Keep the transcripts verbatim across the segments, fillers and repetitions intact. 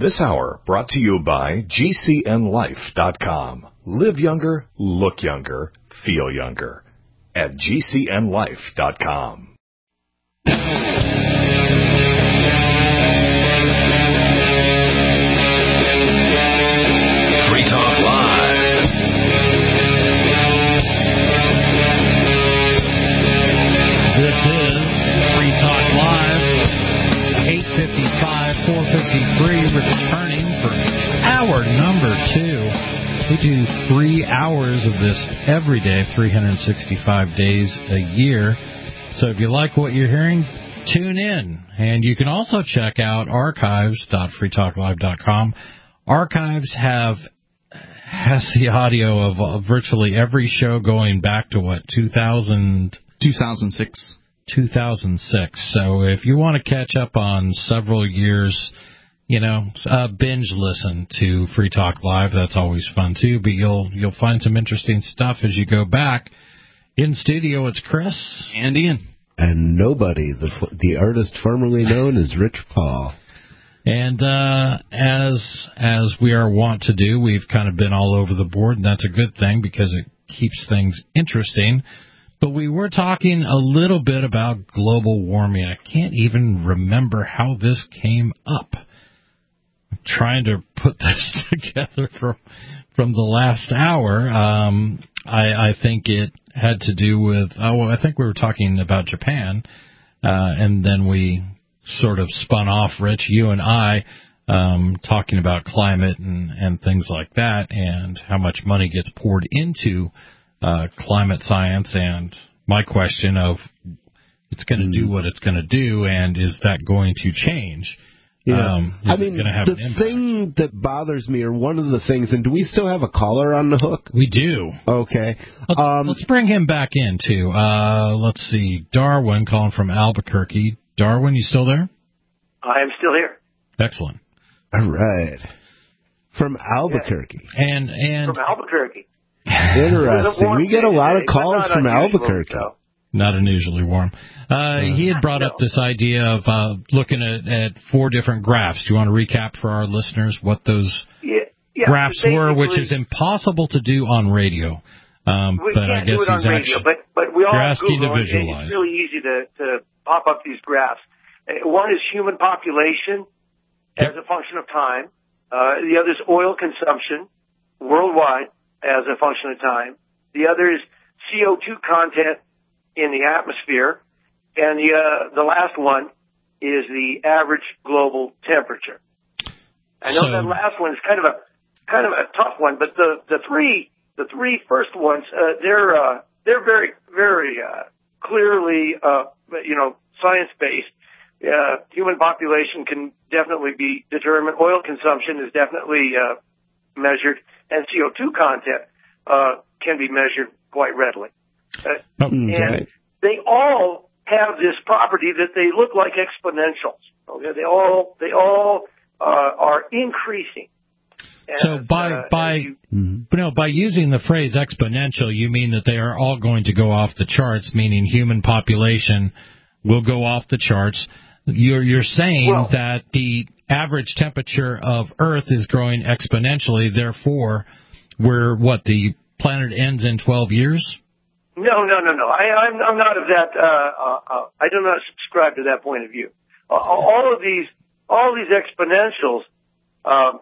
This hour brought to you by G C N life dot com. Live younger, look younger, feel younger at G C N life dot com. Free Talk Live. This is Free Talk Live. eight fifty-five, four fifty-three, returning for hour number two. We do three hours of this every day, three hundred sixty-five days a year. So if you like what you're hearing, tune in. And you can also check out archives dot free talk live dot com. Archives have has the audio of uh, virtually every show going back to, what, two thousand? two thousand six. two thousand six. So if you want to catch up on several years, you know, uh, binge listen to Free Talk Live. That's always fun too. But you'll you'll find some interesting stuff as you go back. In studio, it's Chris and Ian, and nobody. The the artist formerly known as Rich Paul. And uh, as as we are wont to do, we've kind of been all over the board, and that's a good thing because it keeps things interesting. But we were talking a little bit about global warming. I can't even remember how this came up. I'm trying to put this together from, from the last hour. Um, I, I think it had to do with, oh, well, I think we were talking about Japan, uh, and then we sort of spun off, Rich, you and I, um, talking about climate and, and things like that and how much money gets poured into Uh, climate science, and my question of it's going to do what it's going to do, and is that going to change? Yeah, um, I mean, the thing that bothers me, or one of the things, and do we still have a caller on the hook? We do. Okay. Let's, um, let's bring him back in, too. Uh, let's see, Darwin calling from Albuquerque. Darwin, you still there? I am still here. Excellent. All right. From Albuquerque. Yeah. And, and From Albuquerque. Interesting. We get a lot of calls from Albuquerque. So. Not unusually warm. Uh, he had brought up this idea of uh, looking at, at four different graphs. Do you want to recap for our listeners what those yeah, yeah, graphs were, which is impossible to do on radio? Um, we but can't I guess do it on he's radio, actually, but, but we all you're asking Google to it, visualize. It's really easy to, to pop up these graphs. One is human population as yep. a function of time. Uh, the other is oil consumption worldwide as a function of time. The other is C O two content in the atmosphere. And the, uh, the last one is the average global temperature. I know so, that last one is kind of a, kind of a tough one, but the, the three, the three first ones, uh, they're, uh, they're very, very, uh, clearly, uh, you know, science-based. Uh, human population can definitely be determined. Oil consumption is definitely, uh, measured, and C O two content uh, can be measured quite readily. Uh, okay. And they all have this property that they look like exponentials. Okay? They all they all uh, are increasing. So as, by uh, by you, mm-hmm. no by using the phrase exponential, you mean that they are all going to go off the charts, meaning human population will go off the charts. You're you're saying well, that the average temperature of Earth is growing exponentially, therefore, we're, what, the planet ends in twelve years? No, no, no, no. I, I'm, I'm not of that, uh, uh, I do not subscribe to that point of view. Uh, all of these, all these exponentials, um,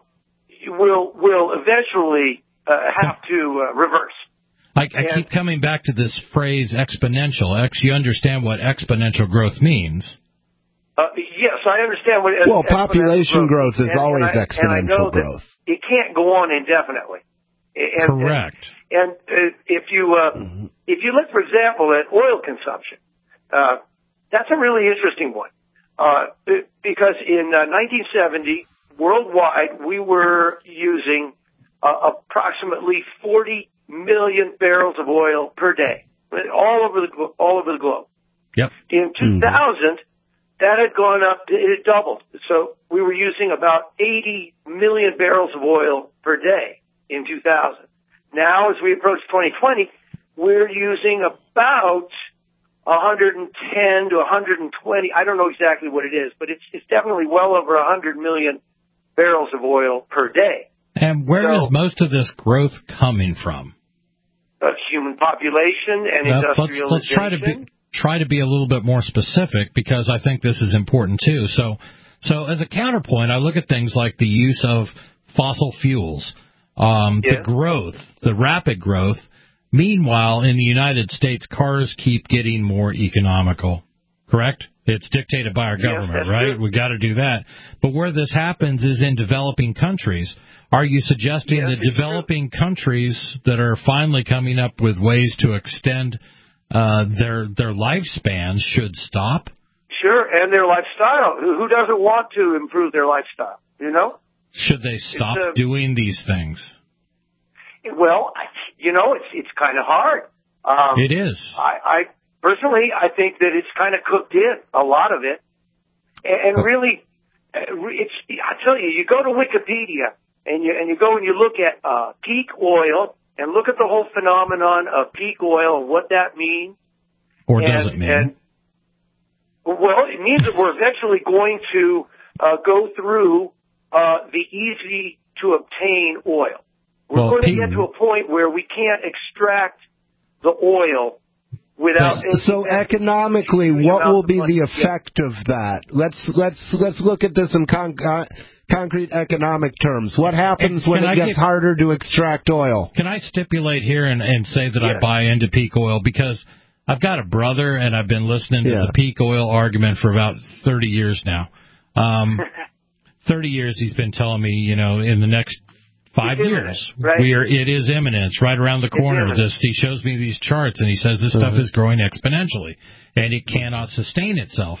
will, will eventually, uh, have to, uh, reverse. I, I keep coming back to this phrase exponential. X, you understand what exponential growth means. Uh, yes, I understand what. Well, population growth, growth is and, always and I, exponential and I know growth. That it can't go on indefinitely. And, Correct. And, and uh, if you uh, mm-hmm. if you look, for example, at oil consumption, uh, that's a really interesting one uh, because in uh, nineteen seventy, worldwide, we were using uh, approximately forty million barrels of oil per day, all over the all over the globe. Yep. In two thousand. Mm-hmm. That had gone up, it doubled. So we were using about eighty million barrels of oil per day in two thousand. Now, as we approach twenty twenty, we're using about one hundred ten to one hundred twenty. I don't know exactly what it is, but it's, it's definitely well over one hundred million barrels of oil per day. And where so, is most of this growth coming from? Uh, human population and uh, industrialization. Let's, let's try to be try to be a little bit more specific, because I think this is important too. So, so as a counterpoint, I look at things like the use of fossil fuels, um, yeah. the growth, the rapid growth. Meanwhile, in the United States, cars keep getting more economical. Correct? It's dictated by our government, yes, right? True. We got to do that. But where this happens is in developing countries. Are you suggesting yes, that developing true. countries that are finally coming up with ways to extend uh, their their lifespans should stop? Sure, and their lifestyle. Who, who doesn't want to improve their lifestyle? You know? Should they stop uh, doing these things? Well, you know, it's it's kind of hard. Um, it is. I, I personally, I think that it's kind of cooked in, a lot of it, and, and really, it's. I tell you, you go to Wikipedia. And you and you go and you look at uh, peak oil and look at the whole phenomenon of peak oil and what that means. Or and, does it mean? And, well, it means that we're eventually going to uh, go through uh, the easy to obtain oil. We're well, going peak, to get to a point where we can't extract the oil without. So economically, what will be the effect of that? Let's let's let's look at this in con- uh, concrete economic terms. What happens when it gets harder to extract oil? Can I stipulate here and, and say that yes. I buy into peak oil? Because I've got a brother, and I've been listening to yeah. the peak oil argument for about thirty years now. Um, thirty years he's been telling me, you know, in the next five it's years, imminent, right? we are, it is imminent. It's right around the corner. This He shows me these charts, and he says this uh-huh. stuff is growing exponentially, and it cannot sustain itself.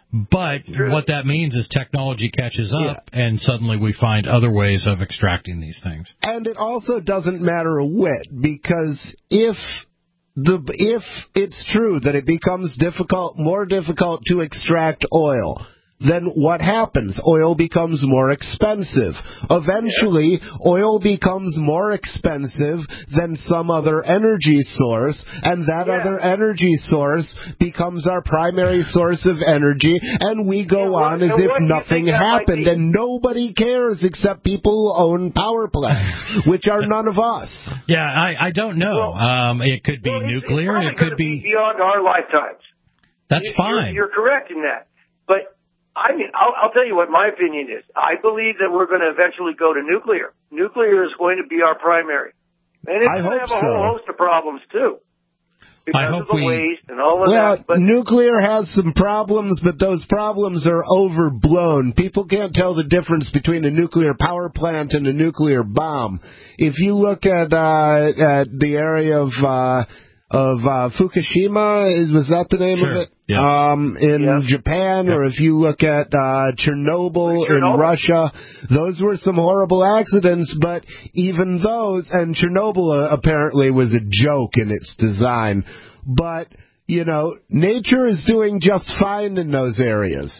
But what that means is technology catches up, yeah. and suddenly we find other ways of extracting these things. And it also doesn't matter a whit, because if the if it's true that it becomes difficult, more difficult to extract oil, then what happens? Oil becomes more expensive. Eventually, yeah. oil becomes more expensive than some other energy source, and that yeah. other energy source becomes our primary source of energy, and we go yeah, what, on as if nothing happened, be? and nobody cares except people who own power plants, which are none of us. Yeah, I, I don't know. Well, um, it could be well, nuclear. It's, it's it could be, be beyond our lifetimes. That's you, fine. You're, you're correct in that, but. I mean, I'll, I'll tell you what my opinion is. I believe that we're going to eventually go to nuclear. Nuclear is going to be our primary. And it's I going to have a so. whole host of problems, too. Because I hope of the we, waste and all of well, that. But nuclear has some problems, but those problems are overblown. People can't tell the difference between a nuclear power plant and a nuclear bomb. If you look at, uh, at the area of... Uh, Of uh, Fukushima, was that the name sure. of it? Yeah. Um, in yeah. Japan, yeah. or if you look at uh, Chernobyl, Chernobyl in Russia, those were some horrible accidents. But even those, and Chernobyl uh, apparently was a joke in its design. But you know, nature is doing just fine in those areas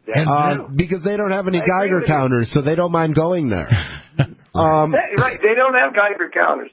uh, because they don't have any Geiger counters, so they don't mind going there. um, right, they don't have Geiger counters.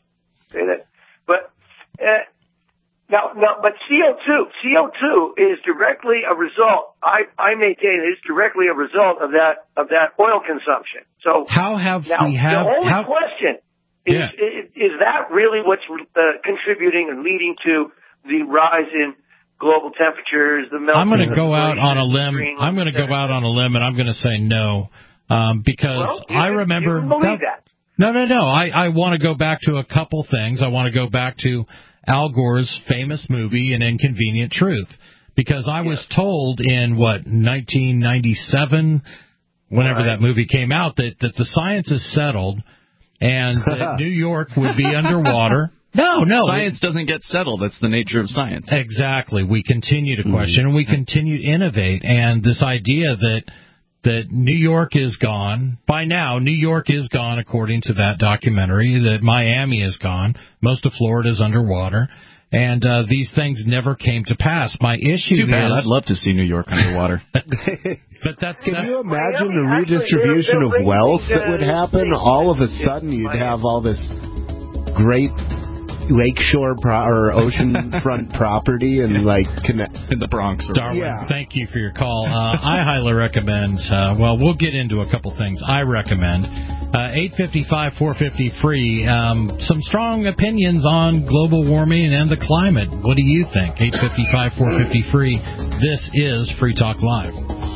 But. Uh, Now, no, but C O two, C O two is directly a result. I, I maintain it is directly a result of that of that oil consumption. So how have now, we have? The only how, question is, yeah. is is that really what's uh, contributing and leading to the rise in global temperatures? The melting. I'm going to go out on a limb. Green, I'm going to go out on a limb, and I'm going to say no, um, because well, I can, remember. You can believe that. No, no, no. I, I want to go back to a couple things. I want to go back to Al Gore's famous movie, An Inconvenient Truth, because I was told in, what, nineteen ninety-seven, whenever right. that movie came out, that, that the science is settled and that New York would be underwater. No, no. Science doesn't get settled. That's the nature of science. Exactly. We continue to question mm-hmm. and we continue to innovate. And this idea that that New York is gone. By now, New York is gone, according to that documentary, that Miami is gone. Most of Florida is underwater. And uh, these things never came to pass. My issue Too bad. is... I'd love to see New York underwater. But that's, Can that's, you imagine the redistribution of wealth that would happen? All of a sudden, you'd have all this great lakeshore pro- or oceanfront property and like connect in the Bronx. Or Darwin, yeah. thank you for your call. Uh, I highly recommend. Uh, well, we'll get into a couple things. I recommend uh, eight fifty-five, four fifty free. Um, some strong opinions on global warming and the climate. What do you think? eight fifty-five, four fifty free. This is Free Talk Live.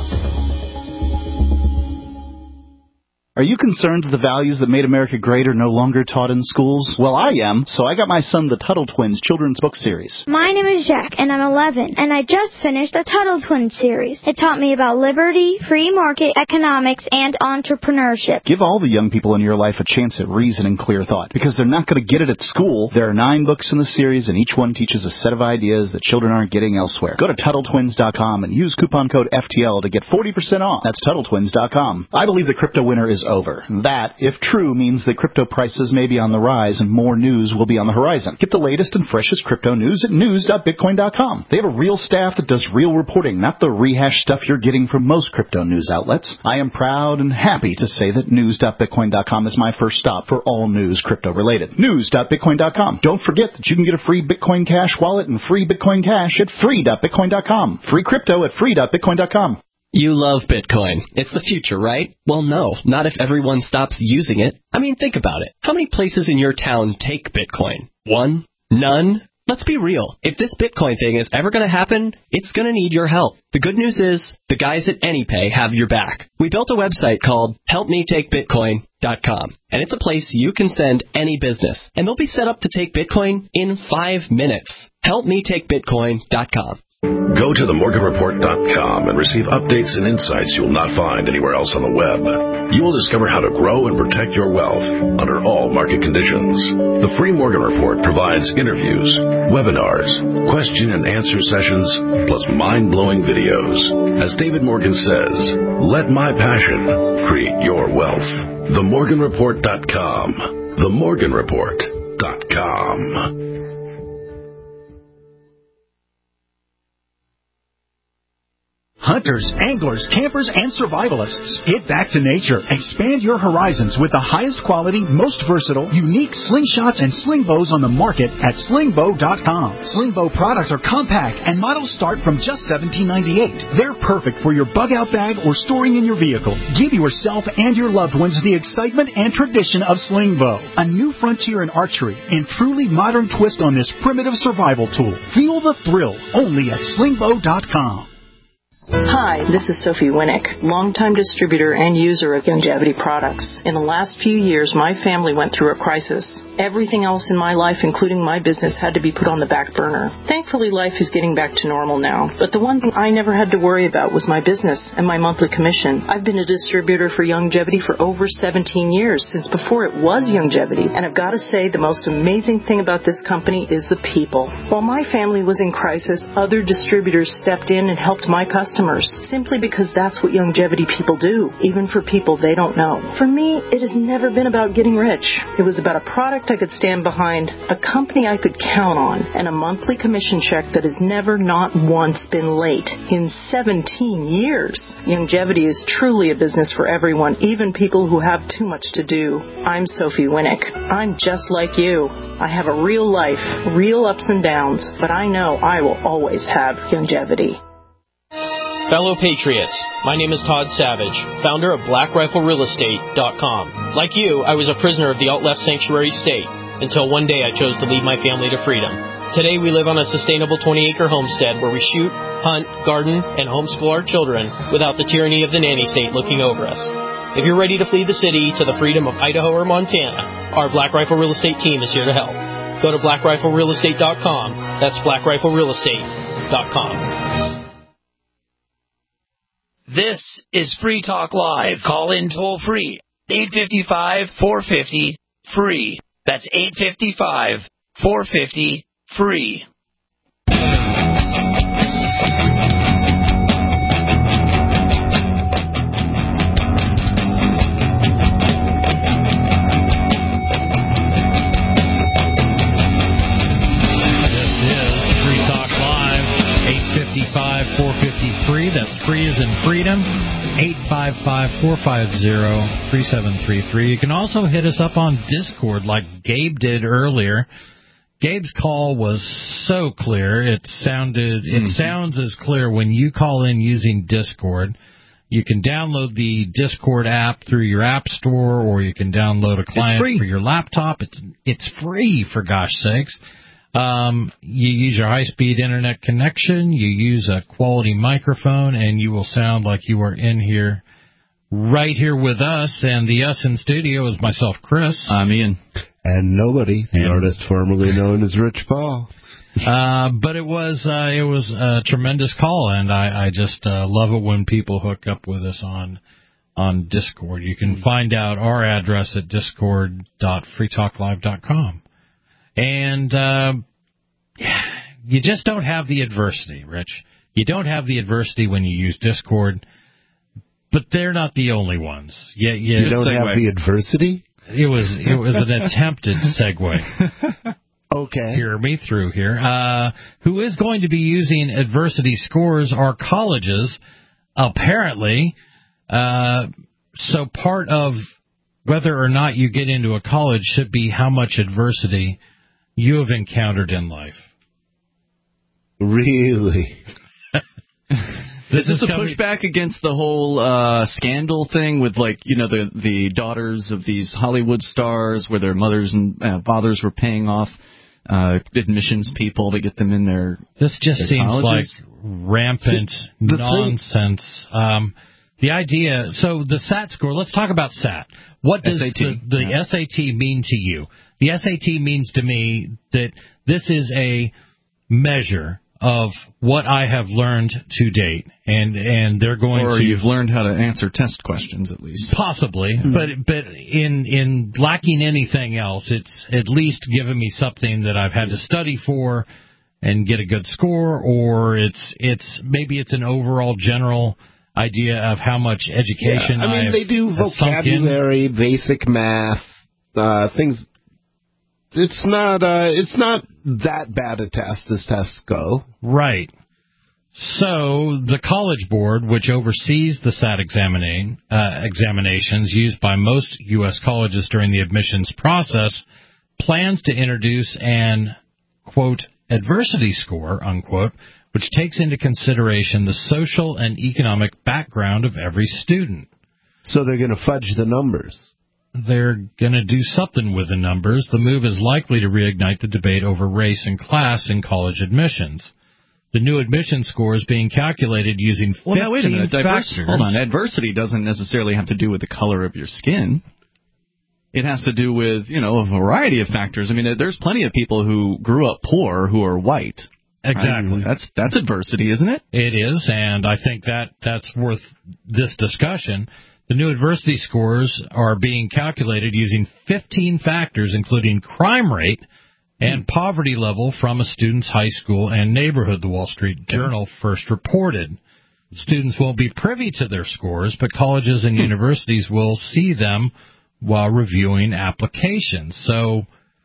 Are you concerned that the values that made America great are no longer taught in schools? Well, I am, so I got my son the Tuttle Twins children's book series. My name is Jack, and I'm eleven, and I just finished the Tuttle Twins series. It taught me about liberty, free market economics, and entrepreneurship. Give all the young people in your life a chance at reason and clear thought, because they're not going to get it at school. There are nine books in the series, and each one teaches a set of ideas that children aren't getting elsewhere. Go to Tuttle Twins dot com and use coupon code F T L to get forty percent off. That's Tuttle Twins dot com. I believe the crypto winter is over. That, if true, means that crypto prices may be on the rise and more news will be on the horizon. Get the latest and freshest crypto news at news dot bitcoin dot com. They have a real staff that does real reporting, not the rehash stuff you're getting from most crypto news outlets. I am proud and happy to say that news dot bitcoin dot com is my first stop for all news crypto related. news dot bitcoin dot com. Don't forget that you can get a free Bitcoin Cash wallet and free Bitcoin Cash at free dot bitcoin dot com. Free crypto at free dot bitcoin dot com. You love Bitcoin. It's the future, right? Well, no, not if everyone stops using it. I mean, think about it. How many places in your town take Bitcoin? One? None? Let's be real. If this Bitcoin thing is ever going to happen, it's going to need your help. The good news is, the guys at AnyPay have your back. We built a website called help me take bitcoin dot com, and it's a place you can send any business, and they'll be set up to take Bitcoin in five minutes. help me take bitcoin dot com. Go to the morgan report dot com and receive updates and insights you'll not find anywhere else on the web. You will discover how to grow and protect your wealth under all market conditions. The Free Morgan Report provides interviews, webinars, question and answer sessions, plus mind-blowing videos. As David Morgan says, let my passion create your wealth. the morgan report dot com. the morgan report dot com. Hunters, anglers, campers, and survivalists, get back to nature. Expand your horizons with the highest quality, most versatile, unique slingshots and sling bows on the market at sling bow dot com. Sling bow products are compact and models start from just seventeen ninety-eight. They're perfect for your bug out bag or storing in your vehicle. Give yourself and your loved ones the excitement and tradition of sling bow, a new frontier in archery and truly modern twist on this primitive survival tool. Feel the thrill only at sling bow dot com. Hi, this is Sophie Winnick, longtime distributor and user of Youngevity products. In the last few years, my family went through a crisis. Everything else in my life, including my business, had to be put on the back burner. Thankfully, life is getting back to normal now. But the one thing I never had to worry about was my business and my monthly commission. I've been a distributor for Youngevity for over seventeen years, since before it was Youngevity. And I've got to say, the most amazing thing about this company is the people. While my family was in crisis, other distributors stepped in and helped my customers. Simply because that's what Youngevity people do, even for people they don't know. For me, it has never been about getting rich. It was about a product I could stand behind, a company I could count on, and a monthly commission check that has never, not once, been late in seventeen years. Youngevity is truly a business for everyone, even people who have too much to do. I'm Sophie Winnick. I'm just like you. I have a real life, real ups and downs, but I know I will always have Youngevity. Fellow Patriots, my name is Todd Savage, founder of black rifle real estate dot com. Like you, I was a prisoner of the alt-left sanctuary state, until one day I chose to lead my family to freedom. Today we live on a sustainable twenty-acre homestead where we shoot, hunt, garden, and homeschool our children without the tyranny of the nanny state looking over us. If you're ready to flee the city to the freedom of Idaho or Montana, our Black Rifle Real Estate team is here to help. Go to black rifle real estate dot com. That's black rifle real estate dot com. This is Free Talk Live. Call in toll free. eight five five, four five zero, free. That's eight five five, four five zero, free. four fifty-three. That's free as in freedom. eight five five, four five zero, three seven three three. You can also hit us up on Discord like Gabe did earlier. Gabe's call was so clear. It sounded, it mm-hmm. sounds as clear when you call in using Discord. You can download the Discord app through your app store, or you can download a client for your laptop. It's it's free, for gosh sakes. Um, you use your high-speed internet connection. You use a quality microphone, and you will sound like you are in here, right here with us. And the us in studio is myself, Chris. I'm Ian. And nobody, the and artist formerly known as Rich Paul. Uh, but it was uh, it was a tremendous call, and I, I just uh, love it when people hook up with us on on Discord. You can find out our address at discord dot free talk live dot com. And uh, you just don't have the adversity, Rich. You don't have the adversity when you use Discord, but they're not the only ones. You, you, you don't segue. have the adversity? It was it was an attempted segue. Okay. Hear me through here. Uh, who is going to be using adversity scores are colleges, apparently. Uh, so part of whether or not you get into a college should be how much adversity you have encountered in life. Really? This is, is a coming... pushback against the whole uh, scandal thing with, like, you know, the the daughters of these Hollywood stars where their mothers and uh, fathers were paying off uh, admissions people to get them in their This just their seems colleges. like rampant the nonsense. Um, the idea, so the S A T score, let's talk about S A T. What does S A T, the, the yeah. S A T mean to you? The S A T means to me that this is a measure of what I have learned to date, and and they're going or to... Or you've learned how to answer test questions, at least. Possibly, mm-hmm. but but in in lacking anything else, it's at least given me something that I've had to study for and get a good score, or it's it's maybe it's an overall general idea of how much education yeah, I mean, I've, they do I've vocabulary, basic math, uh, things... It's not uh, it's not that bad a test as tests go. Right. So the College Board, which oversees the S A T examining, uh, examinations used by most U S colleges during the admissions process, plans to introduce an, quote, adversity score, unquote, which takes into consideration the social and economic background of every student. So they're going to fudge the numbers. They're going to do something with the numbers. The move is likely to reignite the debate over race and class in college admissions. The new admission score is being calculated using fifteen well, now, wait a minute. factors. Divers- hold on. Adversity doesn't necessarily have to do with the color of your skin. It has to do with, you know, a variety of factors. I mean, there's plenty of people who grew up poor who are white. Exactly. I, that's that's adversity, isn't it? It is, and I think that that's worth this discussion. The new adversity scores are being calculated using fifteen factors, including crime rate and poverty level from a student's high school and neighborhood, the Wall Street Journal first reported. Students won't be privy to their scores, but colleges and universities will see them while reviewing applications. So,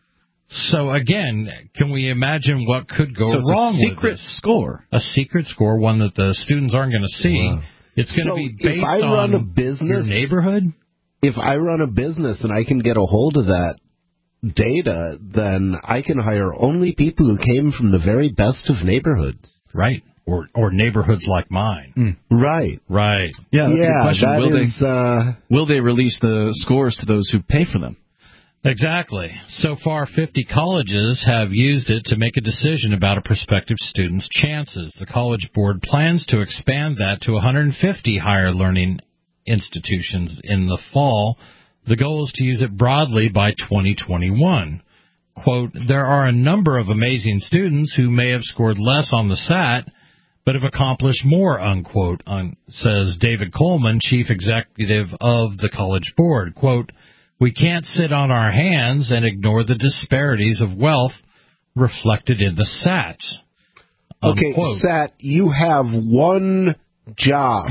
so again, can we imagine what could go so it's wrong a secret with this? score? A secret score, one that the students aren't going to see. Wow. It's going to so be based if I run on a business, your neighborhood? If I run a business and I can get a hold of that data, then I can hire only people who came from the very best of neighborhoods. Right. Or or neighborhoods like mine. Mm. Right. Right. Yeah, that's yeah, a good question. That will, is, they, uh, will they release the scores to those who pay for them? Exactly. So far, fifty colleges have used it to make a decision about a prospective student's chances. The College Board plans to expand that to one hundred fifty higher learning institutions in the fall. The goal is to use it broadly by twenty twenty-one. Quote, there are a number of amazing students who may have scored less on the S A T, but have accomplished more, unquote, un, says David Coleman, chief executive of the College Board. Quote, we can't sit on our hands and ignore the disparities of wealth reflected in the S A T. Okay, S A T, you have one job.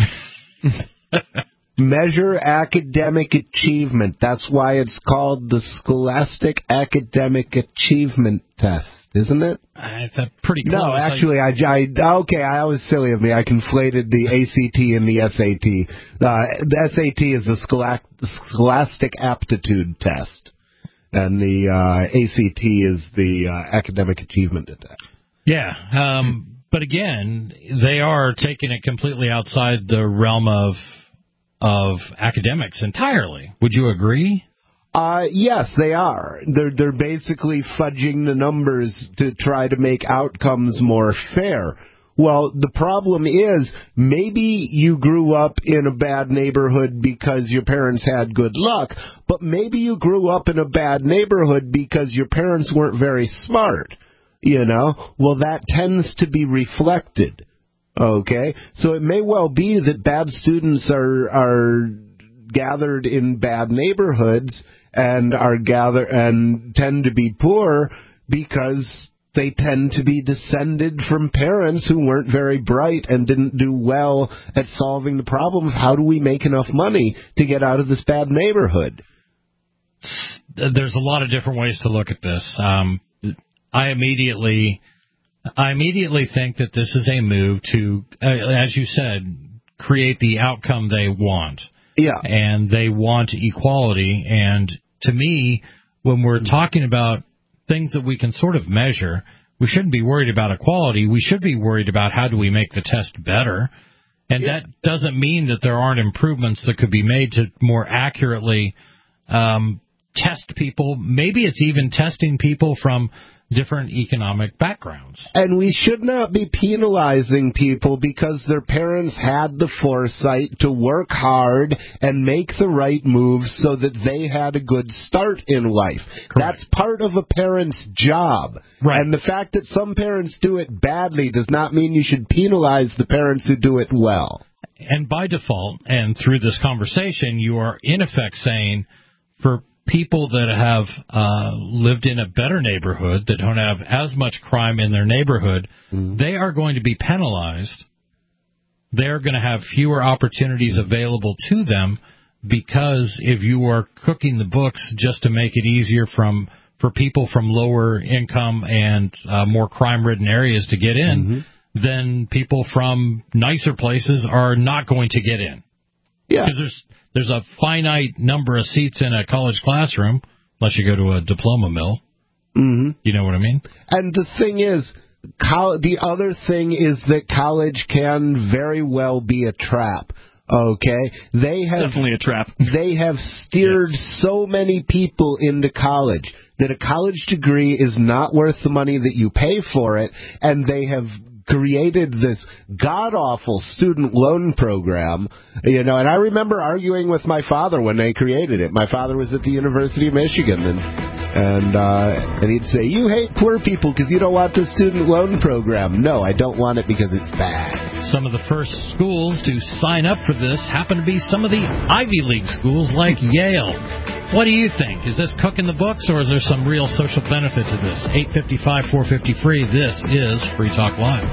Measure academic achievement. That's why it's called the Scholastic Academic Achievement Test, isn't it? Uh, it's a pretty close. No, actually, I, I okay, I was silly of me. I conflated the A C T and the S A T. Uh, the S A T is the Scholastic Aptitude Test. and the uh, A C T is the uh, Academic Achievement Index. Yeah, um, but again, they are taking it completely outside the realm of of academics entirely. Would you agree? Uh, yes, they are. They're they're basically fudging the numbers to try to make outcomes more fair. Well, the problem is maybe you grew up in a bad neighborhood because your parents had good luck, but maybe you grew up in a bad neighborhood because your parents weren't very smart. You know, well, that tends to be reflected. Okay, so it may well be that bad students are are gathered in bad neighborhoods and are gather and tend to be poor because they tend to be descended from parents who weren't very bright and didn't do well at solving the problem of how do we make enough money to get out of this bad neighborhood. There's a lot of different ways to look at this. Um, I immediately, I immediately think that this is a move to, uh, as you said, create the outcome they want. Yeah. And they want equality. And to me, when we're talking about things that we can sort of measure, we shouldn't be worried about equality. We should be worried about how do we make the test better. And yeah. that doesn't mean that there aren't improvements that could be made to more accurately um, test people. Maybe it's even testing people from different economic backgrounds. And we should not be penalizing people because their parents had the foresight to work hard and make the right moves so that they had a good start in life. Correct. That's part of a parent's job. Right. And the fact that some parents do it badly does not mean you should penalize the parents who do it well. And by default, and through this conversation, you are in effect saying for people that have uh, lived in a better neighborhood, that don't have as much crime in their neighborhood, mm-hmm. they are going to be penalized. They're going to have fewer opportunities available to them because if you are cooking the books just to make it easier from for people from lower income and uh, more crime-ridden areas to get in, mm-hmm. then people from nicer places are not going to get in. Yeah. Because there's There's a finite number of seats in a college classroom, unless you go to a diploma mill. Mm-hmm. You know what I mean? And the thing is, col- the other thing is that college can very well be a trap. Okay? They have definitely a trap. They have steered yes. so many people into college that a college degree is not worth the money that you pay for it, and they have created this god-awful student loan program, you know, and I remember arguing with my father when they created it. My father was at the University of Michigan, and and uh, and he'd say, you hate poor people because you don't want the student loan program. No, I don't want it because it's bad. Some of the first schools to sign up for this happen to be some of the Ivy League schools like Yale. What do you think? Is this cooking the books, or is there some real social benefit to this? eight five five, four five zero, free. This is Free Talk Live.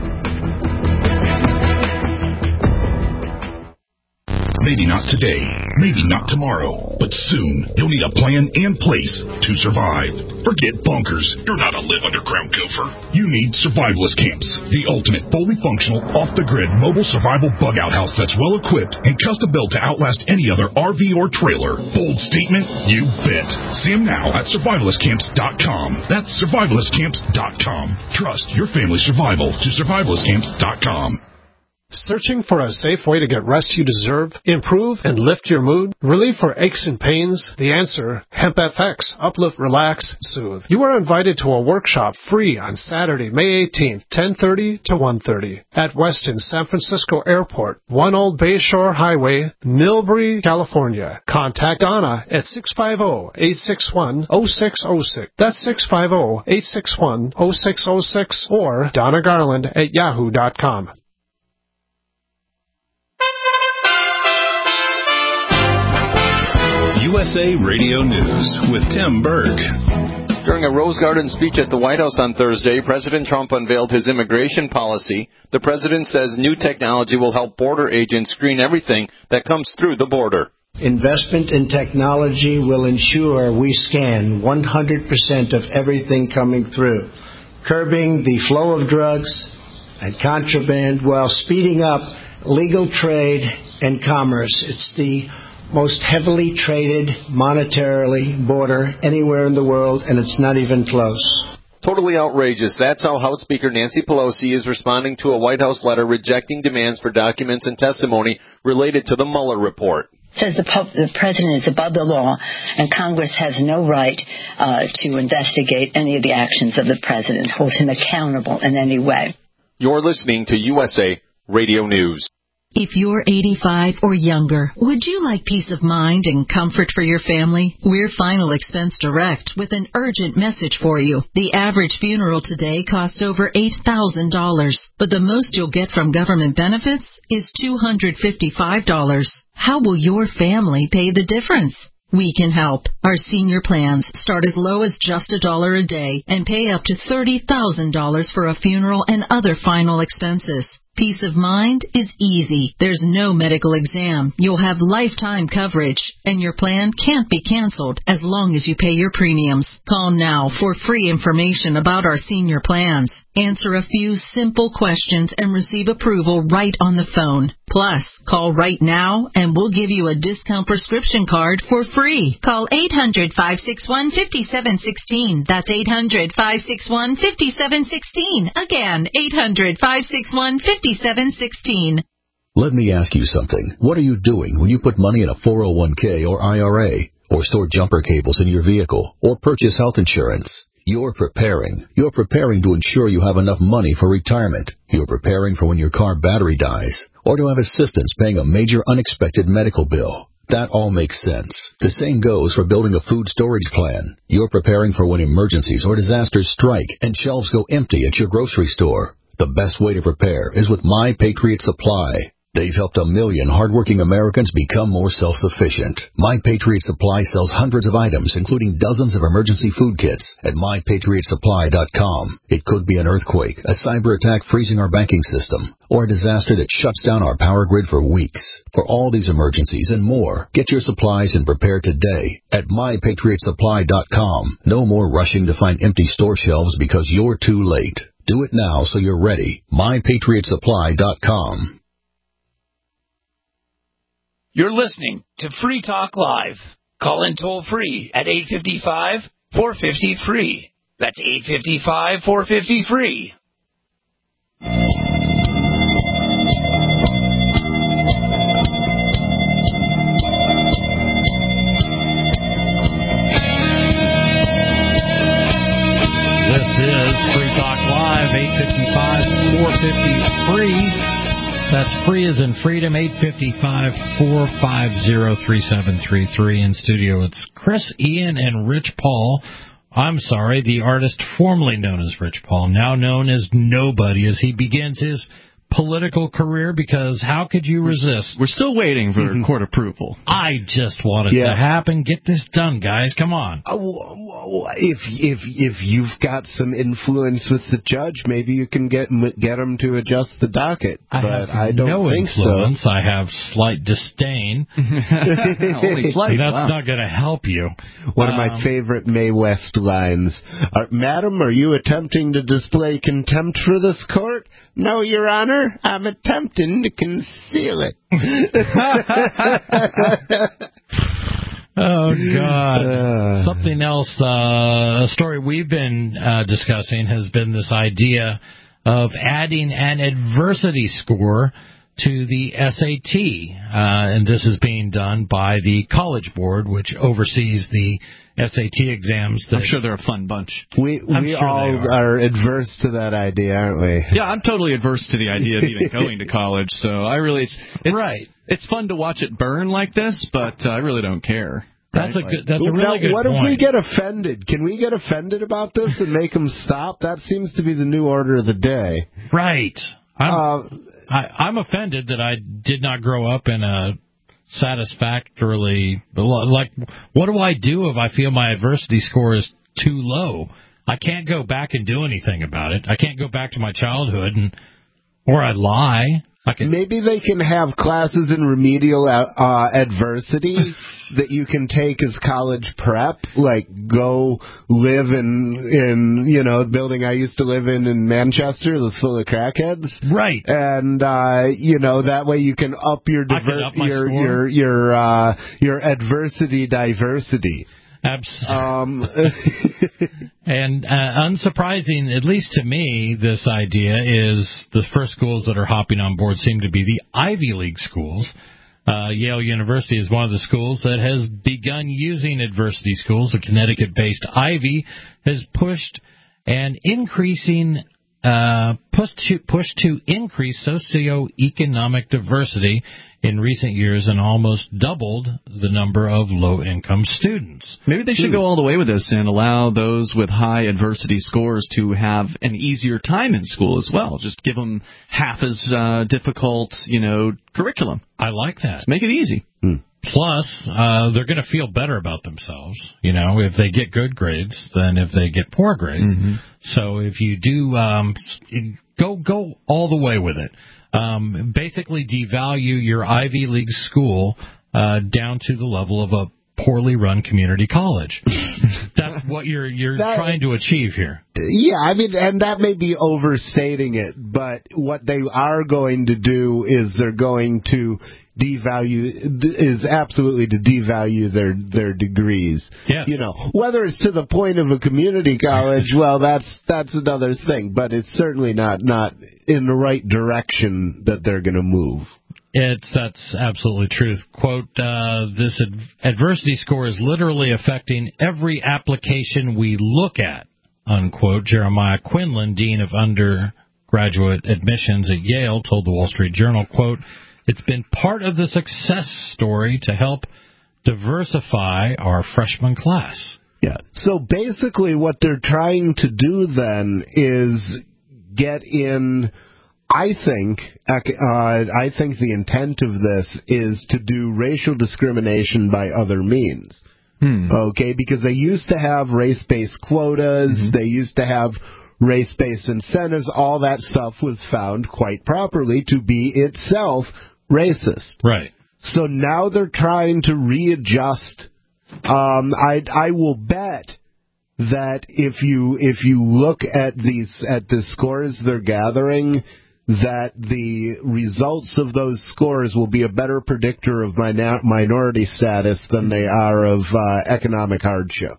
Maybe not today, maybe not tomorrow, but soon you'll need a plan and place to survive. Forget bunkers. You're not a live underground gopher. You need survivalist camps, the ultimate fully functional, off-the-grid mobile survival bug-out house that's well-equipped and custom-built to outlast any other R V or trailer. Bold statement? You bet. See them now at survivalist camps dot com. That's survivalist camps dot com. Trust your family's survival to survivalist camps dot com. Searching for a safe way to get rest you deserve, improve, and lift your mood? Relief for aches and pains? The answer, HempFX. Uplift, relax, soothe. You are invited to a workshop free on Saturday, May eighteenth, ten thirty to one thirty at Westin San Francisco Airport, one Old Bayshore Highway, Millbury, California. Contact Donna at six five zero, eight six one, zero six zero six. That's six five zero, eight six one, zero six zero six or Donna Garland at yahoo dot com. U S A Radio News with Tim Berg. During a Rose Garden speech at the White House on Thursday, President Trump unveiled his immigration policy. The president says new technology will help border agents screen everything that comes through the border. Investment in technology will ensure we scan one hundred percent of everything coming through, curbing the flow of drugs and contraband while speeding up legal trade and commerce. It's the most heavily traded monetarily border anywhere in the world, and it's not even close. Totally outrageous. That's how House Speaker Nancy Pelosi is responding to a White House letter rejecting demands for documents and testimony related to the Mueller report. Says the, pub- the president is above the law, and Congress has no right uh, to investigate any of the actions of the president, hold him accountable in any way. You're listening to U S A Radio News. If you're eighty-five or younger, would you like peace of mind and comfort for your family? We're Final Expense Direct with an urgent message for you. The average funeral today costs over eight thousand dollars, but the most you'll get from government benefits is two hundred fifty-five dollars. How will your family pay the difference? We can help. Our senior plans start as low as just a dollar a day and pay up to thirty thousand dollars for a funeral and other final expenses. Peace of mind is easy. There's no medical exam. You'll have lifetime coverage, and your plan can't be canceled as long as you pay your premiums. Call now for free information about our senior plans. Answer a few simple questions and receive approval right on the phone. Plus, call right now and we'll give you a discount prescription card for free. Call eight hundred, five six one, five seven one six. That's eight hundred, five six one, five seven one six. Again, eight hundred, five six one, five seven one six. Let me ask you something. What are you doing when you put money in a four oh one k or I R A, or store jumper cables in your vehicle, or purchase health insurance? You're preparing. You're preparing to ensure you have enough money for retirement. You're preparing for when your car battery dies, or to have assistance paying a major unexpected medical bill. That all makes sense. The same goes for building a food storage plan. You're preparing for when emergencies or disasters strike and shelves go empty at your grocery store. The best way to prepare is with My Patriot Supply. They've helped a million hardworking Americans become more self-sufficient. My Patriot Supply sells hundreds of items, including dozens of emergency food kits at my patriot supply dot com. It could be an earthquake, a cyber attack freezing our banking system, or a disaster that shuts down our power grid for weeks. For all these emergencies and more, get your supplies and prepare today at my patriot supply dot com. No more rushing to find empty store shelves because you're too late. Do it now so you're ready. my patriot supply dot com. You're listening to Free Talk Live. Call in toll free at eight five five, four five zero, free. That's eight five five, four five zero, free. This is Free Talk Live, eight five five, four five zero, free. That's free as in freedom, eight five five, four five zero, three seven three three. In studio, it's Chris, Ian, and Rich Paul. I'm sorry, the artist formerly known as Rich Paul, now known as Nobody, as he begins his political career, because how could you resist? We're still waiting for mm-hmm. court approval. I just want it yeah. to happen. Get this done, guys. Come on. Uh, if if if you've got some influence with the judge, maybe you can get get him to adjust the docket. I but have I don't no think influence. so. I have slight disdain. Only slight. That's wow. not going to help you. One um, of my favorite Mae West lines. Are, Madam, are you attempting to display contempt for this court? No, Your Honor. I'm attempting to conceal it. Oh, God. Uh, Something else, uh, a story we've been uh, discussing has been this idea of adding an adversity score to the S A T. Uh, and this is being done by the College Board, which oversees the S A T exams. That I'm sure they're a fun bunch. We we sure all are. are adverse to that idea, aren't we? Yeah, I'm totally adverse to the idea of even going to college. So I really, it's, it's right. It's fun to watch it burn like this, but uh, I really don't care. That's right? a good. That's a really now, good what point. What if we get offended? Can we get offended about this and make them stop? That seems to be the new order of the day. Right. I'm, uh, I, I'm offended that I did not grow up in a satisfactorily, like, what do I do if I feel my adversity score is too low? I can't go back and do anything about it. I can't go back to my childhood and, or I lie. Okay. Maybe they can have classes in remedial uh, adversity that you can take as college prep, like go live in, in you know, the building I used to live in in Manchester that's full of crackheads. Right. And, uh, you know, that way you can up your diver- up my your, score. your, your, uh, your adversity diversity. Absolutely. Um, and uh, unsurprising, at least to me, this idea is the first schools that are hopping on board seem to be the Ivy League schools. Uh, Yale University is one of the schools that has begun using adversity schools. The Connecticut-based Ivy has pushed an increasing uh, push to push to increase socioeconomic diversity in recent years and almost doubled the number of low-income students. Maybe they should go all the way with this and allow those with high adversity scores to have an easier time in school as well. Just give them half as uh, difficult, you know, curriculum. I like that. Make it easy. Hmm. Plus, uh, they're going to feel better about themselves, you know, if they get good grades than if they get poor grades. Mm-hmm. So if you do, um, go go all the way with it. Um, basically devalue your Ivy League school uh, down to the level of a poorly run community college. That's what you're you're that, trying to achieve here. Yeah, I mean, and that may be overstating it, but what they are going to do is they're going to devalue, is absolutely to devalue their their degrees. Yes. You know, whether it's to the point of a community college, well, that's that's another thing, but it's certainly not not in the right direction that they're going to move. It's that's absolutely truth. Quote, uh, this ad- adversity score is literally affecting every application we look at, unquote. Jeremiah Quinlan, Dean of Undergraduate Admissions at Yale, told the Wall Street Journal, quote, it's been part of the success story to help diversify our freshman class. Yeah. So basically what they're trying to do then is get in... I think uh, I think the intent of this is to do racial discrimination by other means. Hmm. Okay, because they used to have race-based quotas, mm-hmm. they used to have race-based incentives. All that stuff was found quite properly to be itself racist. Right. So now they're trying to readjust. Um, I I will bet that if you if you look at these at the scores they're gathering, that the results of those scores will be a better predictor of minor- minority status than they are of uh, economic hardship.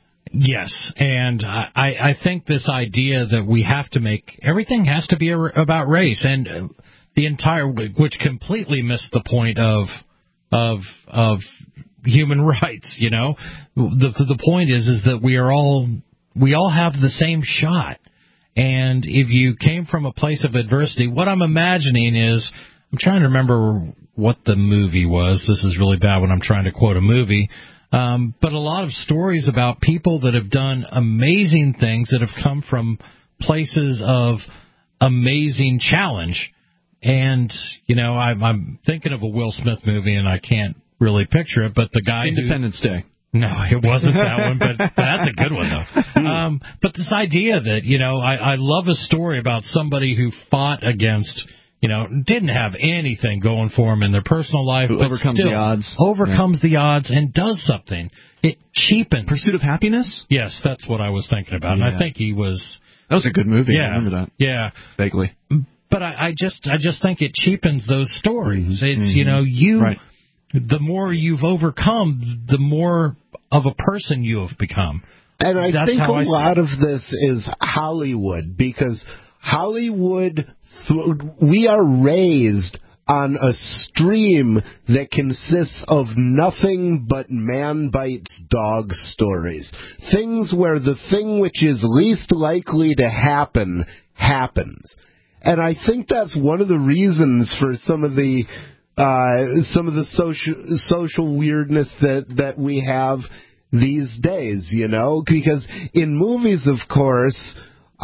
Yes, and I, I think this idea that we have to make everything has to be a, about race, and the entire which completely missed the point of of of human rights. You know, the the point is is that we are all we all have the same shot. And if you came from a place of adversity, what I'm imagining is, I'm trying to remember what the movie was. This is really bad when I'm trying to quote a movie. Um, but a lot of stories about people that have done amazing things that have come from places of amazing challenge. And, you know, I'm, I'm thinking of a Will Smith movie, and I can't really picture it, but the guy Independence who, Day. No, it wasn't that one, but that's a good one, though. Um, but this idea that, you know, I, I love a story about somebody who fought against, you know, didn't have anything going for them in their personal life, who but overcomes still the odds. overcomes yeah. the odds and does something. It cheapens. Pursuit of Happiness? Yes, that's what I was thinking about. Yeah. And I think he was... That was a good movie. Yeah, I remember that. Yeah. Vaguely. But I, I just I just think it cheapens those stories. Mm-hmm. It's, you know, you... Right. The more you've overcome, the more of a person you have become. And I That's think a I lot of this is Hollywood, because Hollywood, th- we are raised on a stream that consists of nothing but man bites dog stories. Things where the thing which is least likely to happen, happens. And I think that's one of the reasons for some of the Uh, some of the social social weirdness that, that we have these days, you know, because in movies, of course,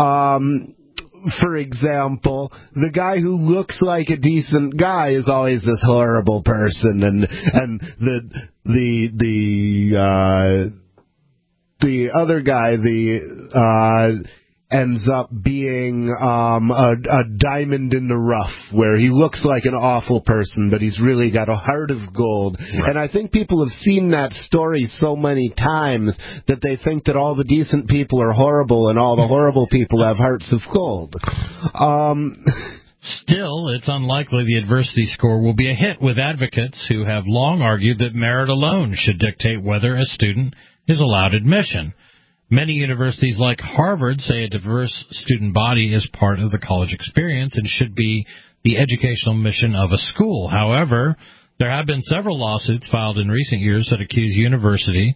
um, for example, the guy who looks like a decent guy is always this horrible person, and and the the the uh, the other guy, the uh, ends up being um, a, a diamond in the rough, where he looks like an awful person, but he's really got a heart of gold. Right. And I think people have seen that story so many times that they think that all the decent people are horrible and all the horrible people have hearts of gold. Um... Still, it's unlikely the adversity score will be a hit with advocates who have long argued that merit alone should dictate whether a student is allowed admission. Many universities like Harvard say a diverse student body is part of the college experience and should be the educational mission of a school. However, there have been several lawsuits filed in recent years that accuse universities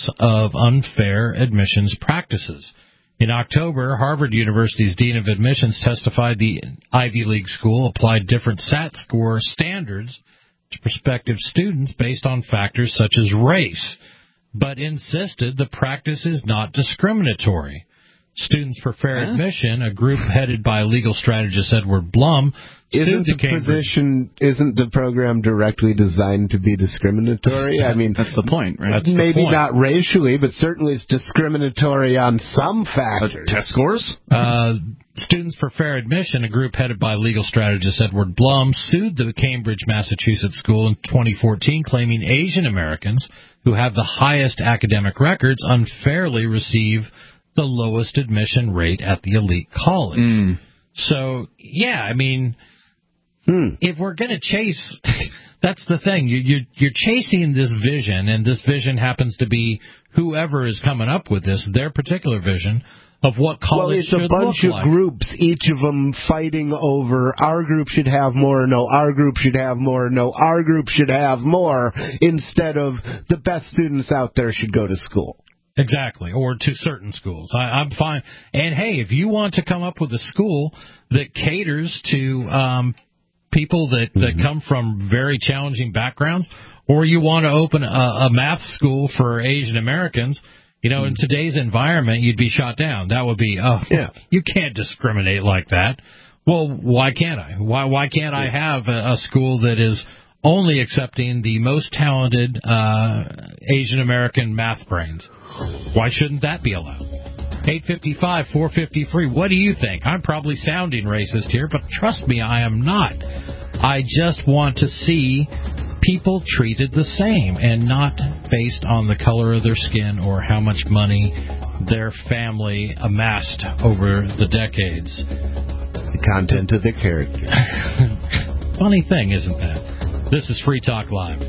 of unfair admissions practices. In October, Harvard University's Dean of Admissions testified the Ivy League school applied different S A T score standards to prospective students based on factors such as race, but insisted the practice is not discriminatory. Students for Fair huh? Admission, a group headed by legal strategist Edward Blum, isn't the position, isn't the program directly designed to be discriminatory? I mean, that's the point, right? That's maybe point. not racially, but certainly it's discriminatory on some factors. Uh, test scores? Uh, Students for Fair Admission, a group headed by legal strategist Edward Blum, sued the Cambridge, Massachusetts school in twenty fourteen, claiming Asian Americans who have the highest academic records unfairly receive the lowest admission rate at the elite college. Mm. So, yeah, I mean, hmm. if we're going to chase, that's the thing. You, you're, you're chasing this vision, and this vision happens to be whoever is coming up with this, their particular vision of what college should look like. Well, it's a bunch of groups, each of them fighting over our group should have more, no, our group should have more, no, our group should have more, instead of the best students out there should go to school. Exactly, or to certain schools. I, I'm fine. And, hey, if you want to come up with a school that caters to um, people that, that mm-hmm. come from very challenging backgrounds, or you want to open a, a math school for Asian Americans, you know, mm-hmm. in today's environment, you'd be shot down. That would be, oh, yeah. you can't discriminate like that. Well, why can't I? Why, why can't I have a, a school that is only accepting the most talented uh, Asian American math brains? Why shouldn't that be allowed? eight five five, four five zero, free. What do you think? I'm probably sounding racist here, but trust me, I am not. I just want to see people treated the same and not based on the color of their skin or how much money their family amassed over the decades. The content of their character. Funny thing, isn't that? This is Free Talk Live.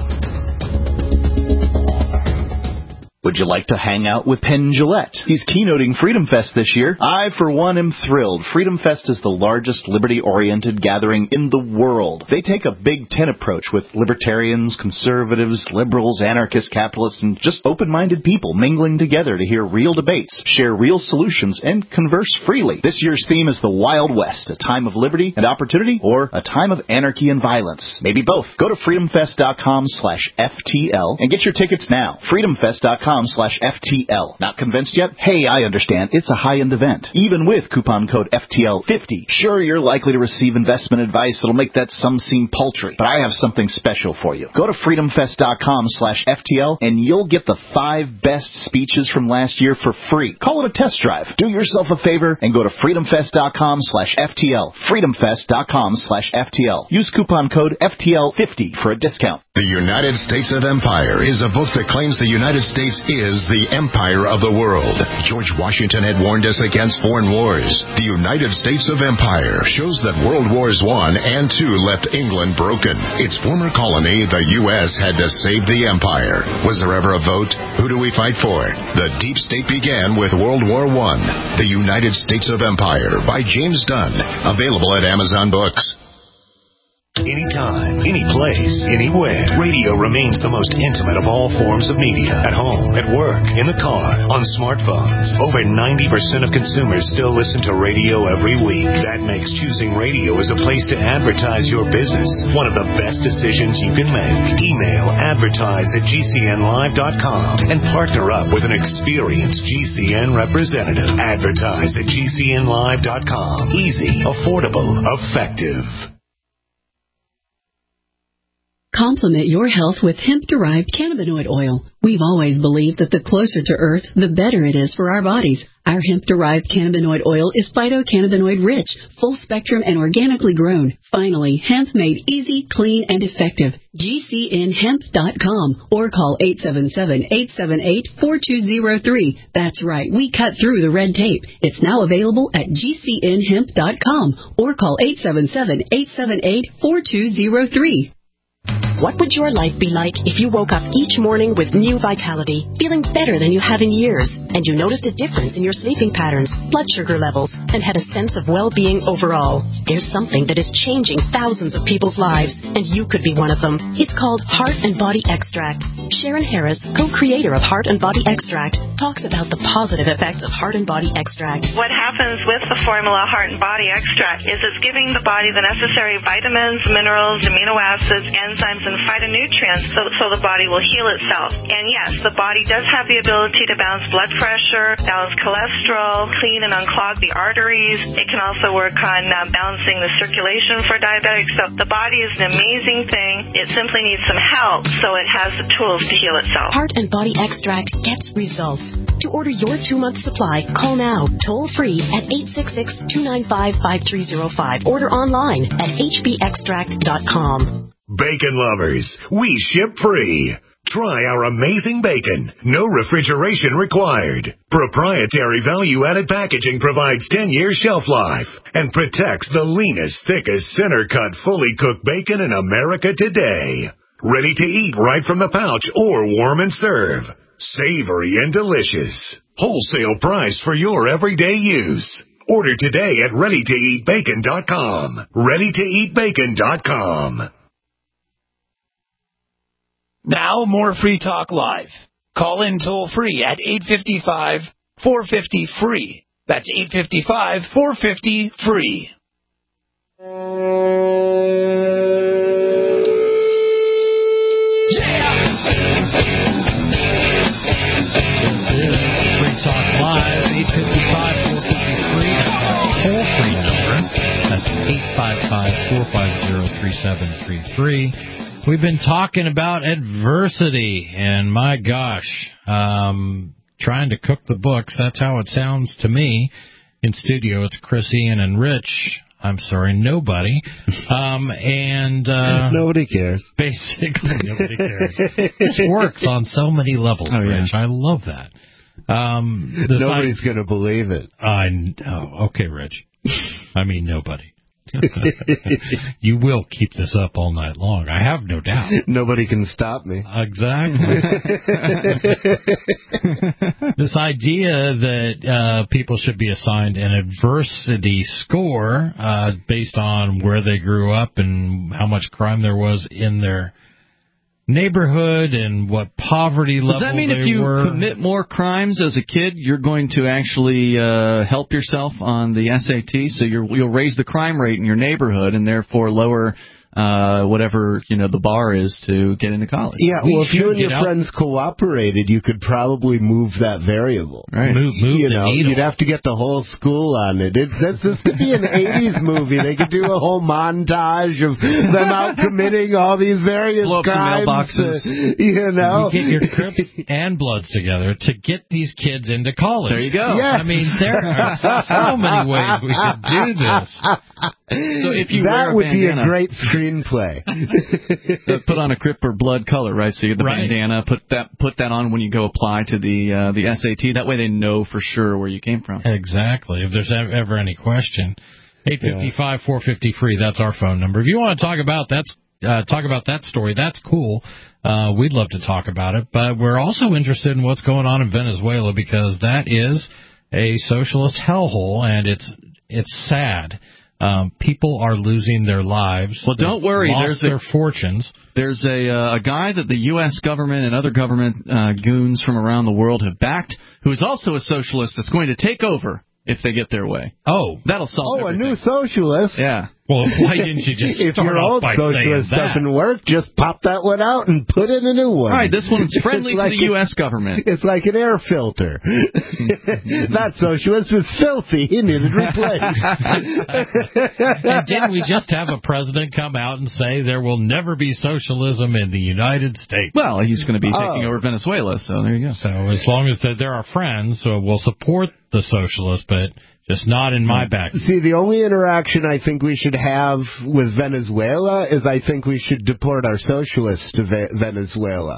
Would you like to hang out with Penn Jillette? He's keynoting Freedom Fest this year. I, for one, am thrilled. Freedom Fest is the largest liberty-oriented gathering in the world. They take a Big Ten approach with libertarians, conservatives, liberals, anarchists, capitalists, and just open-minded people mingling together to hear real debates, share real solutions, and converse freely. This year's theme is the Wild West, a time of liberty and opportunity, or a time of anarchy and violence. Maybe both. Go to freedomfest.com slash FTL and get your tickets now. freedomfest.com slash FTL. Not convinced yet? Hey, I understand. It's a high-end event. Even with coupon code F T L fifty. Sure, you're likely to receive investment advice that'll make that sum seem paltry, but I have something special for you. Go to freedomfest.com slash FTL and you'll get the five best speeches from last year for free. Call it a test drive. Do yourself a favor and go to freedomfest.com slash FTL. freedomfest.com slash FTL. Use coupon code F T L fifty for a discount. The United States of Empire is a book that claims the United States is the empire of the world. George Washington had warned us against foreign wars. The United States of Empire shows that World Wars One and Two left England broken. Its former colony, the U S, had to save the empire. Was there ever a vote? Who do we fight for? The deep state began with World War One. The United States of Empire by James Dunn. Available at Amazon Books. Anytime, any place, anywhere. Radio remains the most intimate of all forms of media. At home, at work, in the car, on smartphones. Over ninety percent of consumers still listen to radio every week. That makes choosing radio as a place to advertise your business one of the best decisions you can make. Email advertise at G C N live dot com and partner up with an experienced G C N representative. Advertise at G C N live dot com. Easy, affordable, effective. Complement your health with hemp-derived cannabinoid oil. We've always believed that the closer to Earth, the better it is for our bodies. Our hemp-derived cannabinoid oil is phytocannabinoid-rich, full-spectrum, and organically grown. Finally, hemp made easy, clean, and effective. G C N hemp dot com or call eight seven seven, eight seven eight, four two zero three. That's right, we cut through the red tape. It's now available at G C N hemp dot com or call eight seven seven, eight seven eight, four two zero three. What would your life be like if you woke up each morning with new vitality, feeling better than you have in years, and you noticed a difference in your sleeping patterns, blood sugar levels, and had a sense of well-being overall? There's something that is changing thousands of people's lives, and you could be one of them. It's called Heart and Body Extract. Sharon Harris, co-creator of Heart and Body Extract, talks about the positive effects of Heart and Body Extract. What happens with the formula Heart and Body Extract is it's giving the body the necessary vitamins, minerals, amino acids, enzymes, and phytonutrients so, so the body will heal itself. And yes, the body does have the ability to balance blood pressure, balance cholesterol, clean and unclog the arteries. It can also work on uh, balancing the circulation for diabetics. So the body is an amazing thing. It simply needs some help so it has the tools to heal itself. Heart and Body Extract gets results. To order your two-month supply, call now, toll-free at eight six six, two nine five, five three zero five. Order online at h b extract dot com. Bacon lovers, we ship free. Try our amazing bacon. No refrigeration required. Proprietary value-added packaging provides ten years shelf life and protects the leanest, thickest, center-cut, fully cooked bacon in America today. Ready to eat right from the pouch or warm and serve. Savory and delicious. Wholesale price for your everyday use. Order today at ready to eat bacon dot com. ready to eat bacon dot com. Now, more Free Talk Live. Call in toll-free at eight five five, four five zero, free. That's eight five five, four five zero, free. Free Talk Live, eight five five, four five zero, free. That's our toll-free number. That's eight five five, four five zero, three seven three three. We've been talking about adversity, and my gosh, um, trying to cook the books, that's how it sounds to me. In studio, it's Chris, Ian, and Rich. I'm sorry, nobody. Um, and uh, nobody cares. Basically, nobody cares. This works on so many levels, oh, Rich. Yeah. I love that. Um, Nobody's going to believe it. I oh, okay, Rich. I mean, nobody. You will keep this up all night long. I have no doubt. Nobody can stop me. Exactly. This idea that uh, people should be assigned an adversity score uh, based on where they grew up and how much crime there was in their neighborhood and what poverty level they were. Does that mean if you were. commit more crimes as a kid, you're going to actually uh, help yourself on the S A T? So you're, you'll raise the crime rate in your neighborhood and therefore lower uh, whatever, you know, the bar is to get into college. Yeah, We well, if you and your out. friends cooperated, you could probably move that variable. Right. Move, move you the know, needle. you'd have to get the whole school on it. it that's, this could be an eighties movie. They could do a whole montage of them out committing all these various Blow up some crimes. mailboxes. Uh, you know, you get your Crips and Bloods together to get these kids into college. There you go. Yes. I mean, there are so many ways we should do this. So if you that wear a would be a bandana, great screenplay. put on a Crip or Blood color, right? So you get the Right. bandana, put that put that on when you go apply to the uh, the S A T. That way they know for sure where you came from. Exactly. If there's ever any question, eight five five, four five zero, free. That's our phone number. If you want to talk about that, uh, talk about that story, that's cool. Uh, we'd love to talk about it. But we're also interested in what's going on in Venezuela because that is a socialist hellhole, and it's it's sad. Um, people are losing their lives. Well, don't They've worry. Lost There's their a, fortunes. There's a uh, a guy that the U S government and other government uh, goons from around the world have backed, who is also a socialist that's going to take over if they get their way. Oh, that'll solve. Oh, everything. a new socialist. Yeah. Well, why didn't you just if start your off old by socialist saying that? doesn't work, just pop that one out and put in a new one. All right, this one's friendly to like the U S government. It's like an air filter. That socialist was filthy. He needed replaced. And didn't we just have a president come out and say there will never be socialism in the United States? Well, he's going to be taking Oh. over Venezuela, so there you go. So as long as they're our friends, so we'll support the socialists, but just not in my back. See, the only interaction I think we should have with Venezuela is I think we should deport our socialists to Ve- Venezuela.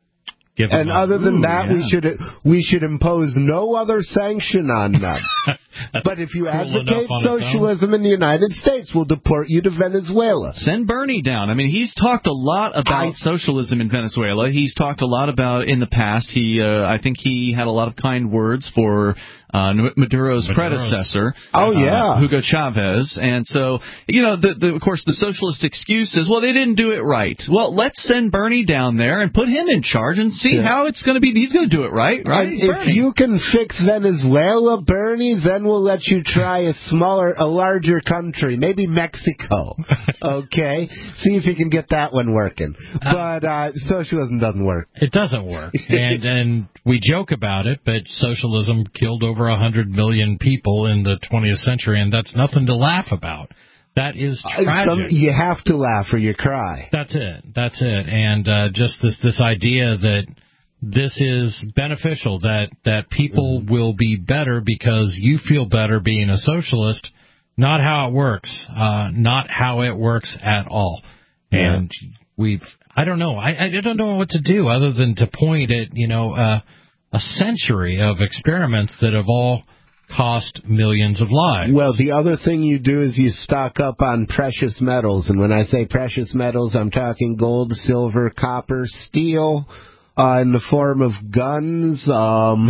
Give And them a- other than Ooh, that, yeah. we should we should impose no other sanction on them. But if you cruel advocate enough on its own. socialism in the United States, we'll deport you to Venezuela. Send Bernie down. I mean, he's talked a lot about I- socialism in Venezuela. He's talked a lot about in the past. He, uh, I think, he had a lot of kind words for uh, Maduro's, Maduro's. predecessor. Oh, yeah. uh, Hugo Chavez. And so, you know, the, the, of course, the socialist excuse is, well, they didn't do it right. Well, let's send Bernie down there and put him in charge and see Yeah. how it's going to be. He's going to do it right, right? And He's if Bernie. you can fix Venezuela, Bernie, then we'll let you try a smaller, a larger country, maybe Mexico. Okay, see if you can get that one working. But uh, socialism doesn't work. It doesn't work, and and we joke about it, but socialism killed over a hundred million people in the twentieth century, and that's nothing to laugh about. That is Uh, tragic. some- you have to laugh or you cry. That's it. That's it. And uh, just this this idea that this is beneficial, that that people Mm-hmm. will be better because you feel better being a socialist. Not how it works. Uh, not how it works at all. Yeah. And we've, I don't know. I, I don't know what to do other than to point at, you know, uh, a century of experiments that have all cost millions of lives. Well, the other thing you do is you stock up on precious metals. And when I say precious metals, I'm talking gold, silver, copper, steel, uh, in the form of guns, um,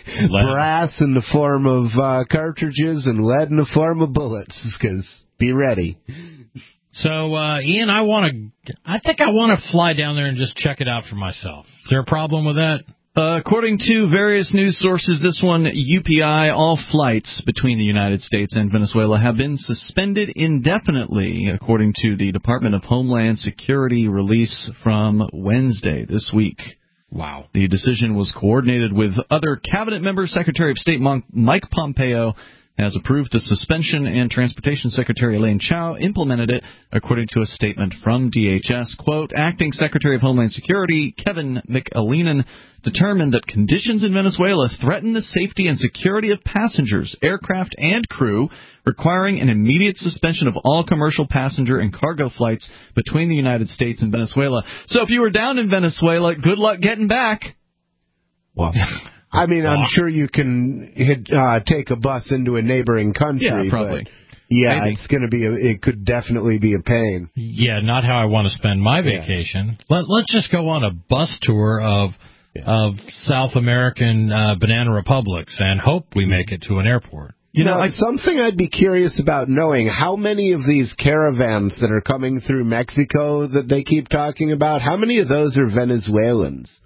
brass in the form of uh, cartridges, and lead in the form of bullets. Because be ready. So, uh, Ian, I want to, I think I want to fly down there and just check it out for myself. Is there a problem with that? Uh, according to various news sources, this one, U P I, all flights between the United States and Venezuela have been suspended indefinitely, according to the Department of Homeland Security release from Wednesday this week. Wow. The decision was coordinated with other cabinet members. Secretary of State Mike Pompeo has approved the suspension, and Transportation Secretary Elaine Chao implemented it, according to a statement from D H S. Quote, Acting Secretary of Homeland Security Kevin McAleenan determined that conditions in Venezuela threaten the safety and security of passengers, aircraft, and crew, requiring an immediate suspension of all commercial passenger and cargo flights between the United States and Venezuela. So if you were down in Venezuela, good luck getting back. Well, I mean, I'm sure you can hit, uh, take a bus into a neighboring country. Yeah, probably. But yeah, Maybe. it's going to be. A, it could definitely be a pain. Yeah, not how I want to spend my vacation. Let, let's just go on a bus tour of of South American uh, banana republics and hope we make it to an airport. You know, something I'd be curious about knowing, how many of these caravans that are coming through Mexico that they keep talking about, how many of those are Venezuelans?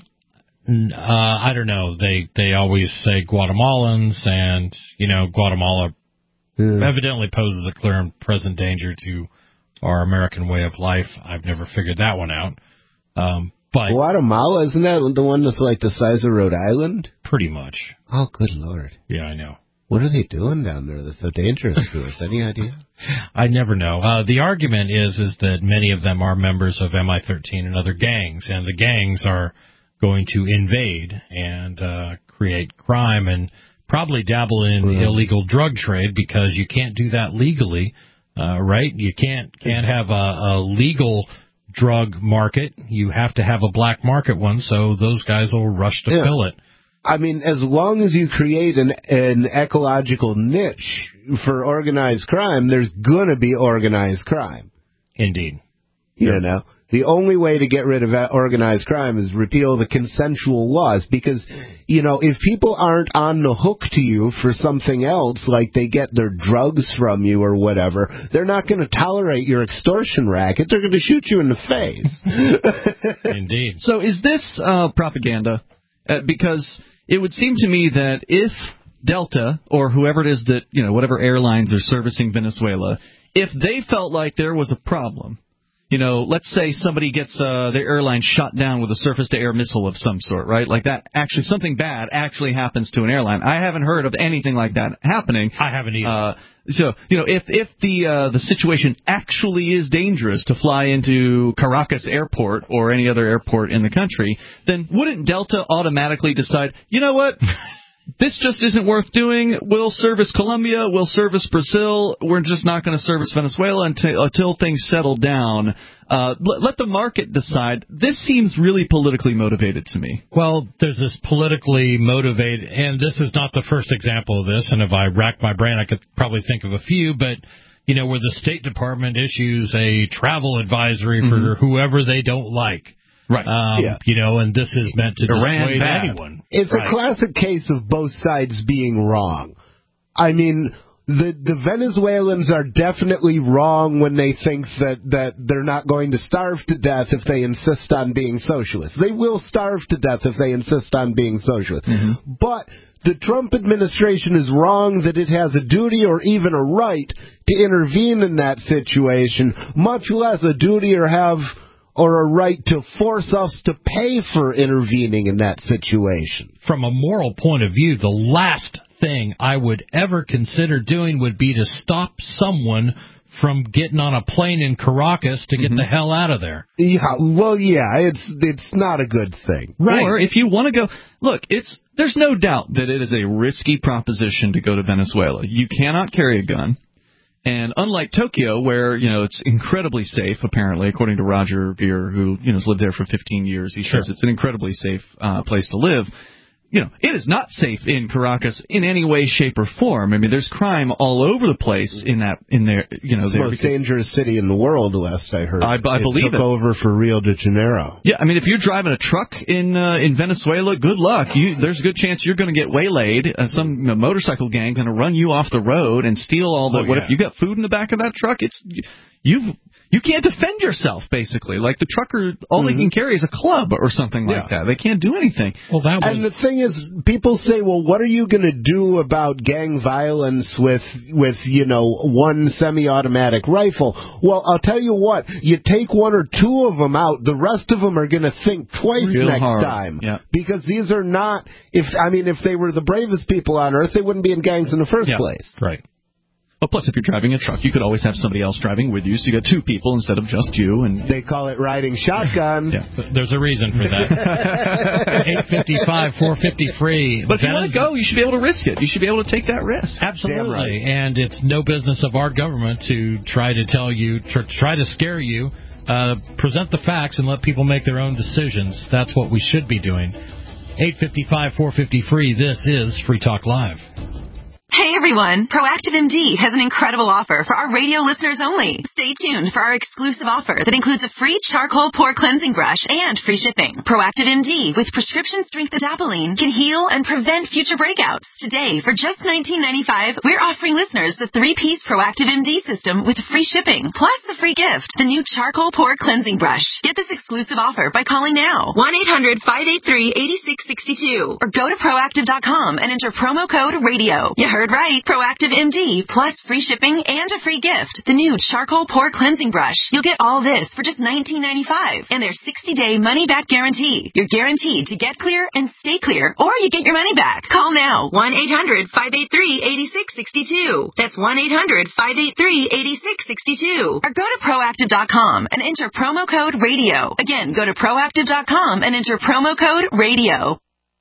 Uh, I don't know. They they always say Guatemalans, and, you know, Guatemala evidently poses a clear and present danger to our American way of life. I've never figured that one out. Um, but Guatemala, isn't that the one that's like the size of Rhode Island? Pretty much. Oh, good Lord. Yeah, I know. What are they doing down there that's so dangerous to us? Any idea? I never know. Uh, the argument is is that many of them are members of M I thirteen and other gangs, and the gangs are going to invade and uh, create crime and probably dabble in Right. illegal drug trade, because you can't do that legally, uh, right? You can't can't have a, a legal drug market. You have to have a black market one, so those guys will rush to Yeah. fill it. I mean, as long as you create an an ecological niche for organized crime, there's going to be organized crime. Indeed. You know, the only way to get rid of organized crime is repeal the consensual laws, because, you know, if people aren't on the hook to you for something else, like they get their drugs from you or whatever, they're not going to tolerate your extortion racket. They're going to shoot you in the face. Indeed. So is this uh, propaganda? Uh, because it would seem to me that if Delta, or whoever it is that, you know, whatever airlines are servicing Venezuela, if they felt like there was a problem, you know, let's say somebody gets uh, their airline shot down with a surface-to-air missile of some sort, right? Like that, actually, something bad actually happens to an airline. I haven't heard of anything like that happening. I haven't either. Uh, so, you know, if if the uh, the situation actually is dangerous to fly into Caracas Airport or any other airport in the country, then wouldn't Delta automatically decide, you know what? This just isn't worth doing. We'll service Colombia. We'll service Brazil. We're just not going to service Venezuela until, until things settle down. Uh, let, let the market decide. This seems really politically motivated to me. Well, there's this politically motivated, and this is not the first example of this, and if I rack my brain, I could probably think of a few, but, you know, where the State Department issues a travel advisory for mm-hmm. whoever they don't like. Right. Um, yeah. You know, and this is meant to Iran dissuade bad. anyone. It's right. a classic case of both sides being wrong. I mean, the the Venezuelans are definitely wrong when they think that, that they're not going to starve to death if they insist on being socialist. They will starve to death if they insist on being socialist. Mm-hmm. But the Trump administration is wrong that it has a duty or even a right to intervene in that situation, much less a duty or have... or a right to force us to pay for intervening in that situation. From a moral point of view, the last thing I would ever consider doing would be to stop someone from getting on a plane in Caracas to get mm-hmm. the hell out of there. Yeah, well, yeah, it's it's not a good thing. Right. Or if you want to go, look, it's there's no doubt that it is a risky proposition to go to Venezuela. You cannot carry a gun. And unlike Tokyo, where, you know, it's incredibly safe, apparently, according to Roger Ver, who, you know, has lived there for fifteen years, he sure. says it's an incredibly safe uh, place to live. You know, it is not safe in Caracas in any way, shape, or form. I mean, there's crime all over the place in that, in there, you know. It's the most dangerous city in the world, last I heard. I, I it believe took it. over for Rio de Janeiro. Yeah, I mean, if you're driving a truck in uh, in Venezuela, good luck. You, there's a good chance you're going to get waylaid. Uh, some you know, motorcycle gang going to run you off the road and steal all the. Oh, what yeah. if you got food in the back of that truck? It's you've. You can't defend yourself, basically. Like the trucker, all mm-hmm. they can carry is a club or something like yeah. that. They can't do anything. Well, that was... And the thing is, people say, well, what are you going to do about gang violence with, with you know, one semi-automatic rifle? Well, I'll tell you what. You take one or two of them out, the rest of them are going to think twice Real next hard. time. Yeah. Because these are not, if I mean, if they were the bravest people on earth, they wouldn't be in gangs in the first yeah. place. Right. Well, plus, if you're driving a truck, you could always have somebody else driving with you, so you got two people instead of just you. And they call it riding shotgun. yeah, there's a reason for that. eight fifty-five, four fifty free. But if you want to go, you should be able to risk it. You should be able to take that risk. Absolutely. Right. And it's no business of our government to try to tell you, to try to scare you. Uh, present the facts and let people make their own decisions. That's what we should be doing. eight fifty-five, four fifty free. This is Free Talk Live. Hey everyone, Proactive M D has an incredible offer for our radio listeners only. Stay tuned for our exclusive offer that includes a free charcoal pore cleansing brush and free shipping. Proactive M D with prescription strength adapalene can heal and prevent future breakouts. Today, for just nineteen ninety-five dollars, we're offering listeners the three-piece Proactive M D system with free shipping, plus the free gift, the new charcoal pore cleansing brush. Get this exclusive offer by calling now, one eight hundred, five eight three, eight six six two, or go to proactive dot com and enter promo code radio. You heard right. Proactive M D, plus free shipping and a free gift, the new charcoal pore cleansing brush. You'll get all this for just nineteen ninety-five dollars and their sixty-day money-back guarantee. You're guaranteed to get clear and stay clear, or you get your money back. Call now, one eight hundred, five eight three, eight six six two. That's one eight hundred, five eight three, eight six six two. Or go to proactive dot com and enter promo code radio. Again, go to proactive dot com and enter promo code radio.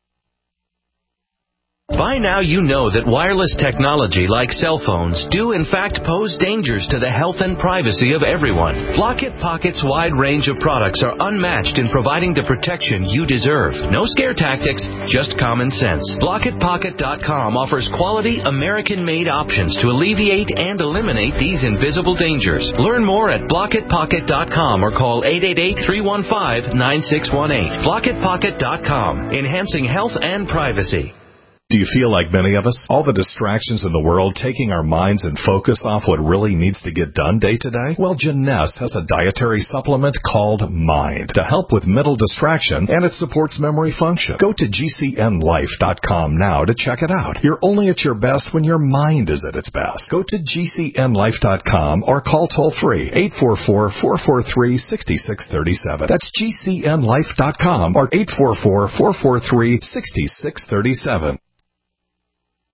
By now you know that wireless technology like cell phones do in fact pose dangers to the health and privacy of everyone. Block-It Pocket's wide range of products are unmatched in providing the protection you deserve. No scare tactics, just common sense. Block It Pocket dot com offers quality American-made options to alleviate and eliminate these invisible dangers. Learn more at Block It Pocket dot com or call eight eight eight, three one five, nine six one eight. Block It Pocket dot com, enhancing health and privacy. Do you feel like many of us? All the distractions in the world taking our minds and focus off what really needs to get done day to day? Well, Jeunesse has a dietary supplement called Mind to help with mental distraction, and it supports memory function. Go to G C N life dot com now to check it out. You're only at your best when your mind is at its best. Go to G C N life dot com or call toll-free eight four four, four four three, six six three seven. That's G C N life dot com or eight four four, four four three, six six three seven.